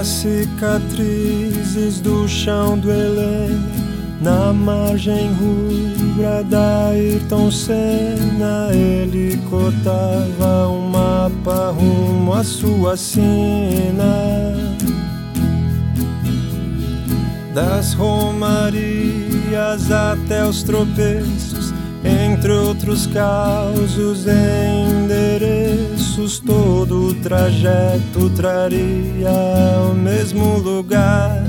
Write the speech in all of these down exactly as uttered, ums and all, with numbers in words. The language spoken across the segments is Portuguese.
Nas cicatrizes do chão do Helena, na margem rubra da Ayrton Senna, ele cortava um mapa rumo à sua sina. Das romarias até os tropeços, entre outros causos e endereços, todo o trajeto traria ao mesmo lugar.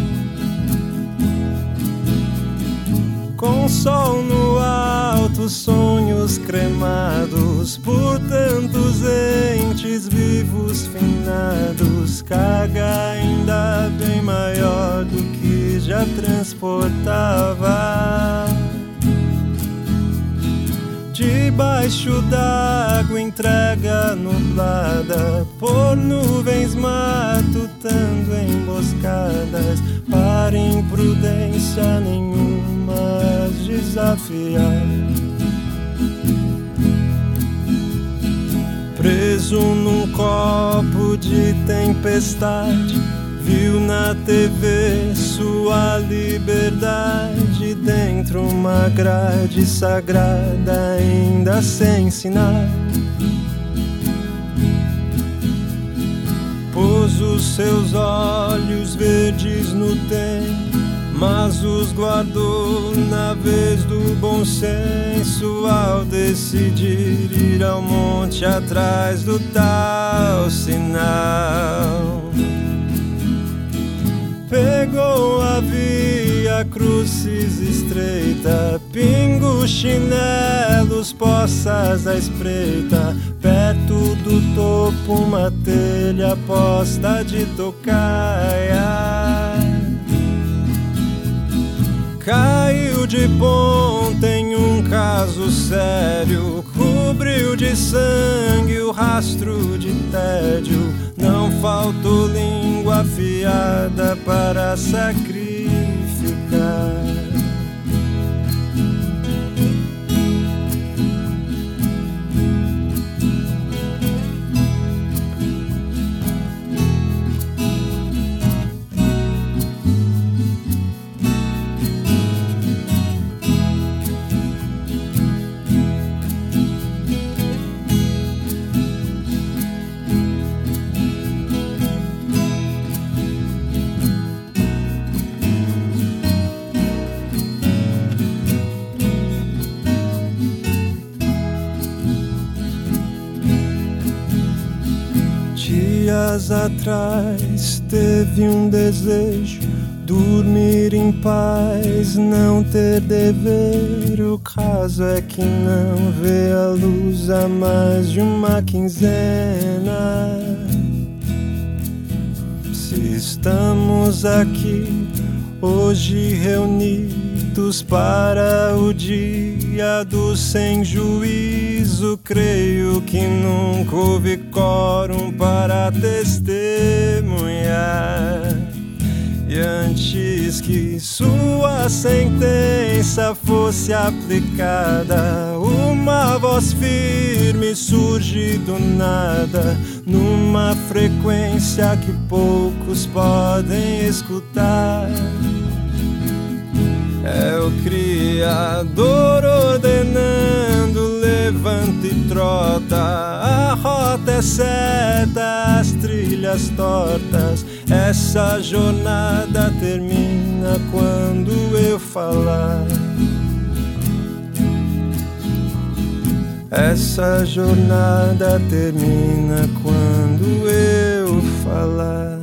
Com sol no alto, sonhos cremados por tantos entes vivos finados, carga ainda bem maior do que já transportava. Debaixo d'água, entrega nublada por nuvens matutando emboscadas, para imprudência nenhuma as desafiar. Preso num copo de tempestade, viu na T V sua liberdade dentro uma grade sagrada, ainda sem ensinar. Pôs os seus olhos verdes no tempo, mas os guardou na vez do bom senso, ao decidir ir ao monte atrás do tal sinal. Pegou a via crucis estreita, pingo, chinelos, poças à espreita, perto do topo uma telha posta de tocaia. Caiu de ponta em um caso sério, cobriu de sangue o rastro de tédio, não faltou língua afiada para sacrificar. Dias atrás teve um desejo, dormir em paz, não ter dever. O caso é que não vê a luz há mais de uma quinzena. Se estamos aqui hoje reunidos para o dia do sem juízo, creio que nunca houve quórum para testemunhar. E antes que sua sentença fosse aplicada, uma voz firme surge do nada, numa frequência que poucos podem escutar. É o Criador ordenando, levanta e trota, a rota é certa, as trilhas tortas. Essa jornada termina quando eu falar. Essa jornada termina quando eu falar.